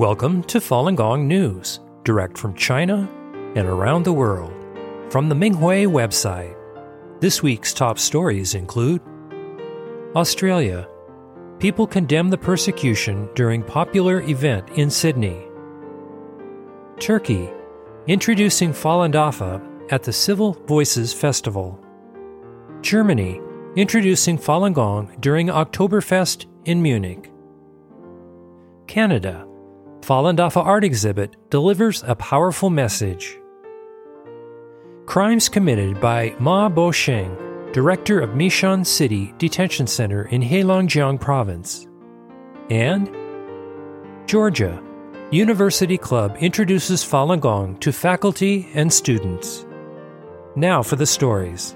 Welcome to Falun Gong News, direct from China and around the world, from the Minghui website. This week's top stories include Australia. People condemn the persecution during popular event in Sydney. Turkey. Introducing Falun Dafa at the Civil Voices Festival. Germany. Introducing Falun Gong during Oktoberfest in Munich. Canada. Falun Dafa art exhibit delivers a powerful message. Crimes committed by Ma Bosheng, director of Mishan City Detention Center in Heilongjiang Province. And Georgia. University Club introduces Falun Gong to faculty and students. Now for the stories.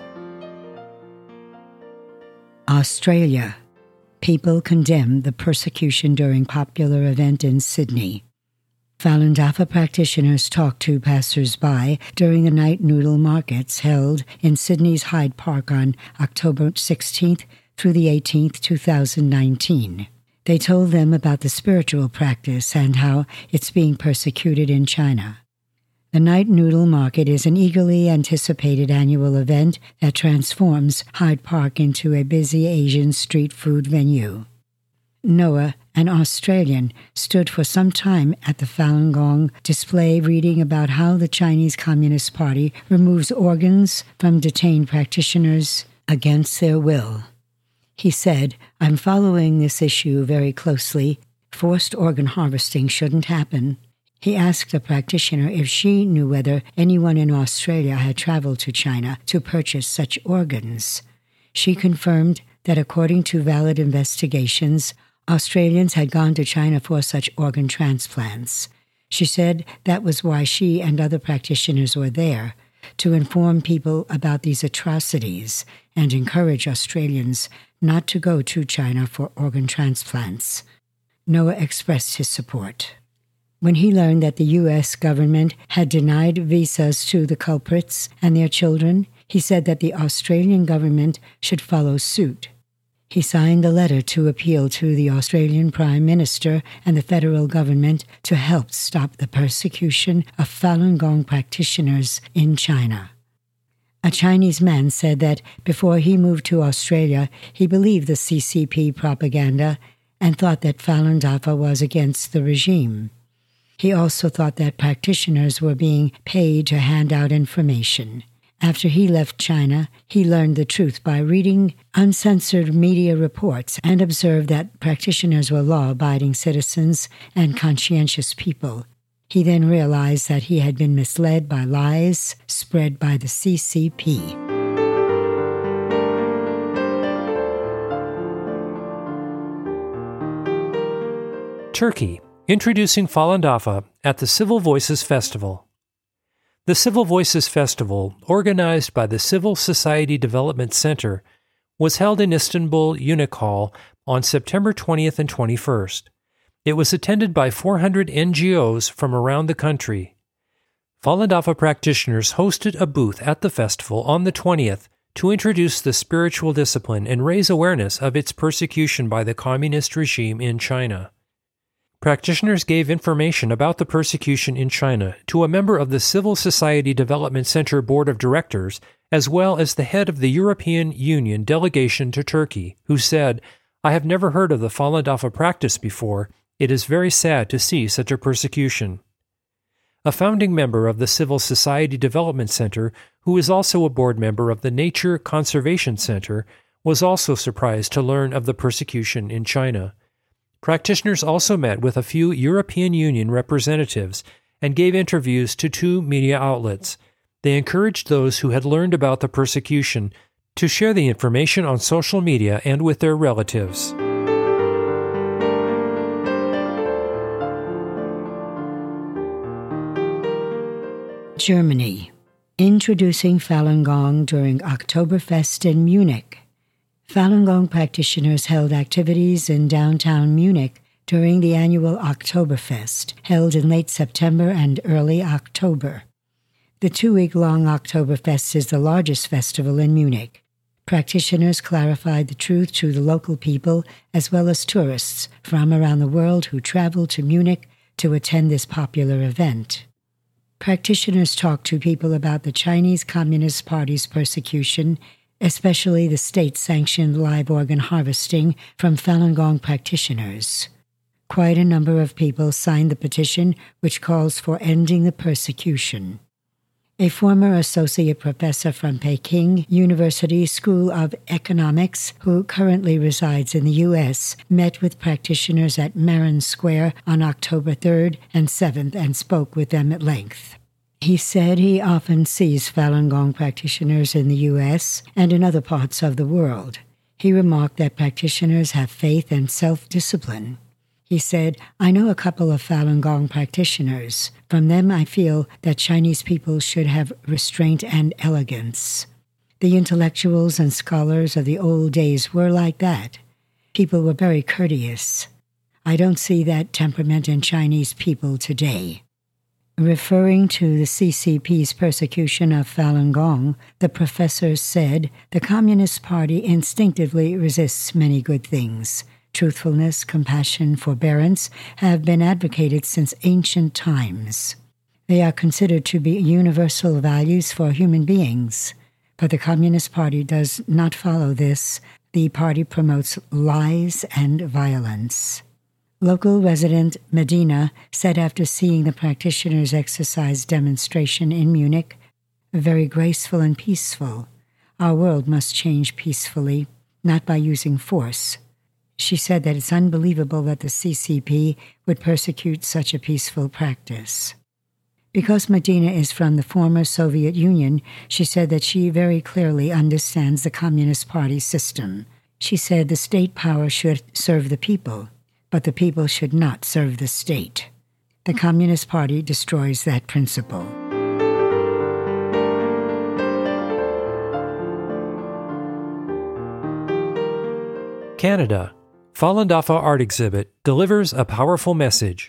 Australia. People condemn the persecution during popular event in Sydney. Falun Dafa practitioners talked to passers-by during the night noodle markets held in Sydney's Hyde Park on October 16th through the 18th, 2019. They told them about the spiritual practice and how it's being persecuted in China. The Night Noodle Market is an eagerly anticipated annual event that transforms Hyde Park into a busy Asian street food venue. Noah, an Australian, stood for some time at the Falun Gong display reading about how the Chinese Communist Party removes organs from detained practitioners against their will. He said, "I'm following this issue very closely. Forced organ harvesting shouldn't happen." He asked a practitioner if she knew whether anyone in Australia had traveled to China to purchase such organs. She confirmed that according to valid investigations, Australians had gone to China for such organ transplants. She said that was why she and other practitioners were there, to inform people about these atrocities and encourage Australians not to go to China for organ transplants. Noah expressed his support. When he learned that the U.S. government had denied visas to the culprits and their children, he said that the Australian government should follow suit. He signed a letter to appeal to the Australian Prime Minister and the federal government to help stop the persecution of Falun Gong practitioners in China. A Chinese man said that before he moved to Australia, he believed the CCP propaganda and thought that Falun Dafa was against the regime. He also thought that practitioners were being paid to hand out information. After he left China, he learned the truth by reading uncensored media reports and observed that practitioners were law-abiding citizens and conscientious people. He then realized that he had been misled by lies spread by the CCP. Turkey. Introducing Falun Dafa at the Civil Voices Festival. The Civil Voices Festival, organized by the Civil Society Development Center, was held in Istanbul Unique Hall on September 20th and 21st. It was attended by 400 NGOs from around the country. Falun Dafa practitioners hosted a booth at the festival on the 20th to introduce the spiritual discipline and raise awareness of its persecution by the communist regime in China. Practitioners gave information about the persecution in China to a member of the Civil Society Development Center Board of Directors, as well as the head of the European Union delegation to Turkey, who said, "I have never heard of the Falun Dafa practice before. It is very sad to see such a persecution." A founding member of the Civil Society Development Center, who is also a board member of the Nature Conservation Center, was also surprised to learn of the persecution in China. Practitioners also met with a few European Union representatives and gave interviews to 2 media outlets. They encouraged those who had learned about the persecution to share the information on social media and with their relatives. Germany. Introducing Falun Gong during Oktoberfest in Munich. Falun Gong practitioners held activities in downtown Munich during the annual Oktoberfest, held in late September and early October. The 2-week-long Oktoberfest is the largest festival in Munich. Practitioners clarified the truth to the local people as well as tourists from around the world who traveled to Munich to attend this popular event. Practitioners talked to people about the Chinese Communist Party's persecution, especially the state-sanctioned live organ harvesting from Falun Gong practitioners. Quite a number of people signed the petition which calls for ending the persecution. A former associate professor from Peking University School of Economics, who currently resides in the U.S., met with practitioners at Marin Square on October 3rd and 7th and spoke with them at length. He said he often sees Falun Gong practitioners in the U.S. and in other parts of the world. He remarked that practitioners have faith and self-discipline. He said, "I know a couple of Falun Gong practitioners. From them I feel that Chinese people should have restraint and elegance. The intellectuals and scholars of the old days were like that. People were very courteous. I don't see that temperament in Chinese people today." Referring to the CCP's persecution of Falun Gong, the professor said, "The Communist Party instinctively resists many good things. Truthfulness, compassion, forbearance have been advocated since ancient times. They are considered to be universal values for human beings. But the Communist Party does not follow this. The party promotes lies and violence." Local resident Medina said after seeing the practitioners' exercise demonstration in Munich, "Very graceful and peaceful. Our world must change peacefully, not by using force." She said that it's unbelievable that the CCP would persecute such a peaceful practice. Because Medina is from the former Soviet Union, she said that she very clearly understands the Communist Party system. She said the state power should serve the people, but the people should not serve the state. The Communist Party destroys that principle. Canada. Falun Dafa art exhibit delivers a powerful message.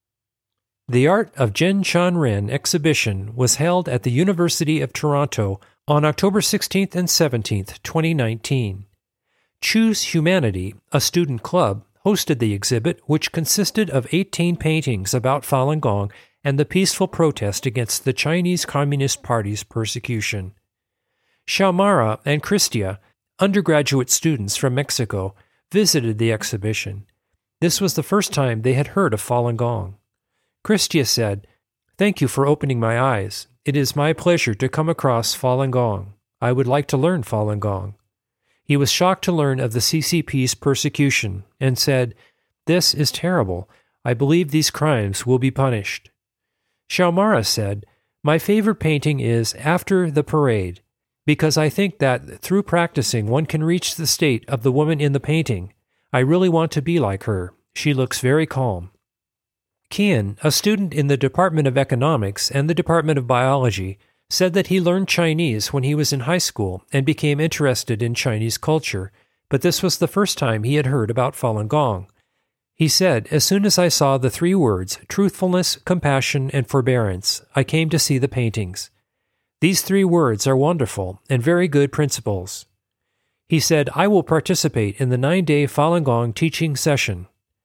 The Art of Jen Shan Ren exhibition was held at the University of Toronto on October 16th and 17th, 2019. Choose Humanity, a student club, hosted the exhibit, which consisted of 18 paintings about Falun Gong and the peaceful protest against the Chinese Communist Party's persecution. Xiaomara and Christia, undergraduate students from Mexico, visited the exhibition. This was the first time they had heard of Falun Gong. Christia said, "Thank you for opening my eyes. It is my pleasure to come across Falun Gong. I would like to learn Falun Gong." He was shocked to learn of the CCP's persecution and said, "This is terrible. I believe these crimes will be punished." Xiaomara said, "My favorite painting is After the Parade, because I think that through practicing one can reach the state of the woman in the painting. I really want to be like her. She looks very calm." Kian, a student in the Department of Economics and the Department of Biology, said that he learned Chinese when he was in high school and became interested in Chinese culture, but this was the first time he had heard about Falun Gong. He said, "As soon as I saw the 3 words, truthfulness, compassion, and forbearance, I came to see the paintings. These 3 words are wonderful and very good principles." He said, "I will participate in the 9-day Falun Gong teaching session."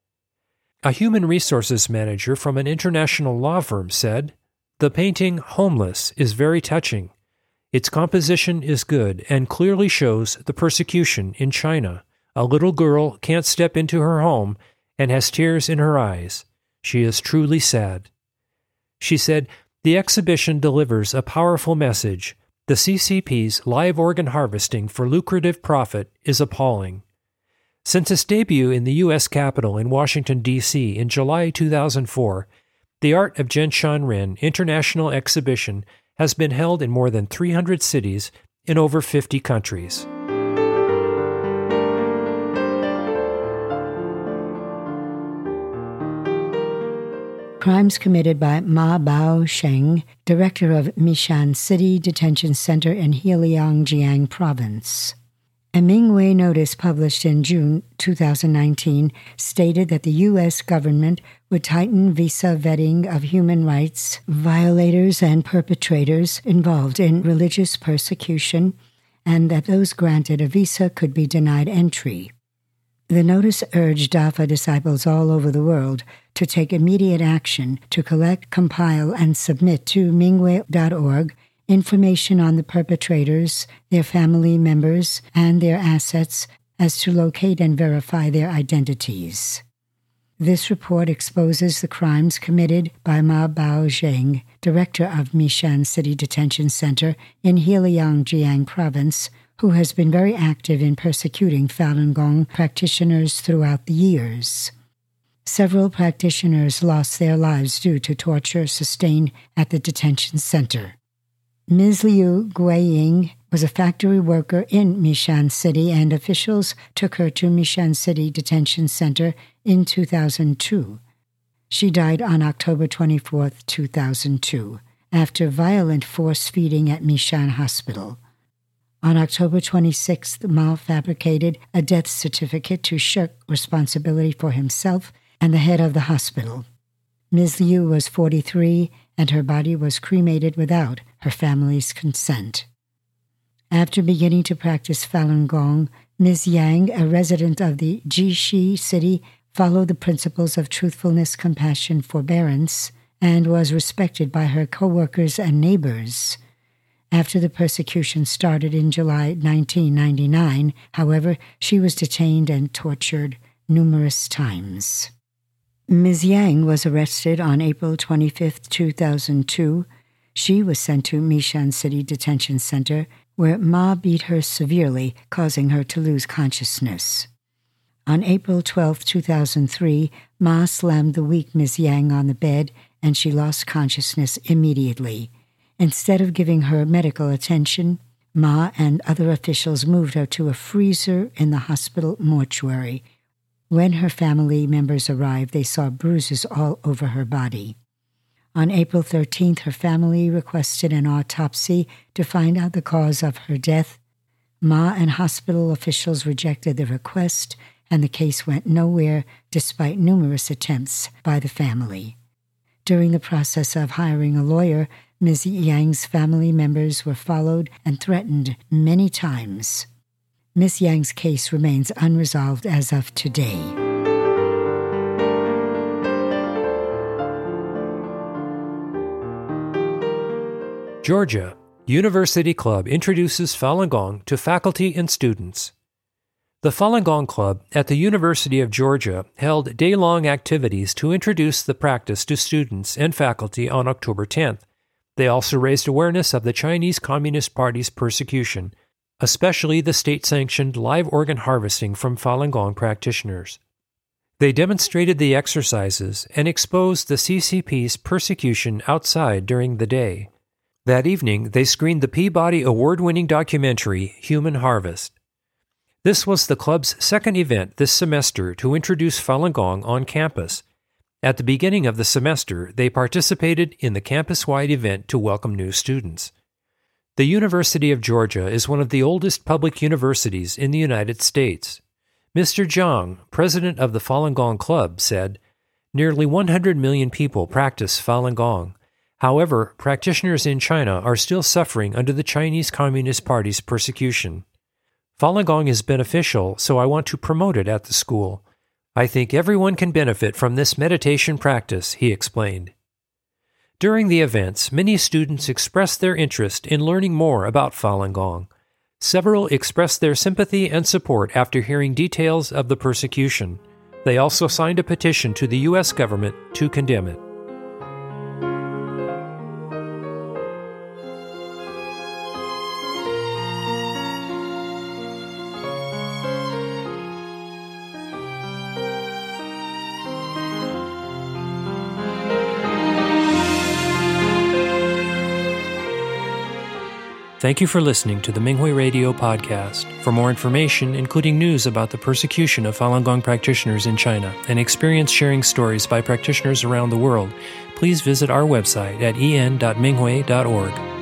A human resources manager from an international law firm said, "The painting Homeless is very touching. Its composition is good and clearly shows the persecution in China. A little girl can't step into her home and has tears in her eyes. She is truly sad." She said, "The exhibition delivers a powerful message. The CCP's live organ harvesting for lucrative profit is appalling." Since its debut in the U.S. Capitol in Washington, D.C. in July 2004, the Art of Jen Shan Ren International Exhibition has been held in more than 300 cities in over 50 countries. Crimes committed by Ma Baosheng, director of Mishan City Detention Center in Heiliangjiang Province. A Mingwei notice published in June 2019 stated that the U.S. government would tighten visa vetting of human rights violators and perpetrators involved in religious persecution, and that those granted a visa could be denied entry. The notice urged Dafa disciples all over the world to take immediate action to collect, compile, and submit to Minghui.org information on the perpetrators, their family members, and their assets as to locate and verify their identities. This report exposes the crimes committed by Ma Baozheng, director of Mishan City Detention Center in Heiliangjiang Province, who has been very active in persecuting Falun Gong practitioners throughout the years. Several practitioners lost their lives due to torture sustained at the detention center. Ms. Liu Guiying was a factory worker in Mishan City, and officials took her to Mishan City Detention Center in 2002. She died on October 24, 2002, after violent force-feeding at Mishan Hospital. On October 26th, Ma fabricated a death certificate to shirk responsibility for himself and the head of the hospital. Ms. Liu was 43, and her body was cremated without her family's consent. After beginning to practice Falun Gong, Ms. Yang, a resident of the Jishi city, followed the principles of truthfulness, compassion, forbearance, and was respected by her co-workers and neighbors. After the persecution started in July 1999, however, she was detained and tortured numerous times. Ms. Yang was arrested on April 25, 2002. She was sent to Mishan City Detention Center, where Ma beat her severely, causing her to lose consciousness. On April 12, 2003, Ma slammed the weak Ms. Yang on the bed, and she lost consciousness immediately. Instead of giving her medical attention, Ma and other officials moved her to a freezer in the hospital mortuary. When her family members arrived, they saw bruises all over her body. On April 13th, her family requested an autopsy to find out the cause of her death. Ma and hospital officials rejected the request, and the case went nowhere despite numerous attempts by the family. During the process of hiring a lawyer, Ms. Yang's family members were followed and threatened many times. Ms. Yang's case remains unresolved as of today. Georgia, University Club introduces Falun Gong to faculty and students. The Falun Gong Club at the University of Georgia held day-long activities to introduce the practice to students and faculty on October 10th. They also raised awareness of the Chinese Communist Party's persecution, especially the state-sanctioned live organ harvesting from Falun Gong practitioners. They demonstrated the exercises and exposed the CCP's persecution outside during the day. That evening, they screened the Peabody Award-winning documentary, Human Harvest. This was the club's second event this semester to introduce Falun Gong on campus. At the beginning of the semester, they participated in the campus-wide event to welcome new students. The University of Georgia is one of the oldest public universities in the United States. Mr. Zhang, president of the Falun Gong Club, said, "Nearly 100 million people practice Falun Gong. However, practitioners in China are still suffering under the Chinese Communist Party's persecution. Falun Gong is beneficial, so I want to promote it at the school. I think everyone can benefit from this meditation practice," he explained. During the events, many students expressed their interest in learning more about Falun Gong. Several expressed their sympathy and support after hearing details of the persecution. They also signed a petition to the U.S. government to condemn it. Thank you for listening to the Minghui Radio podcast. For more information, including news about the persecution of Falun Gong practitioners in China and experience-sharing stories by practitioners around the world, please visit our website at en.minghui.org.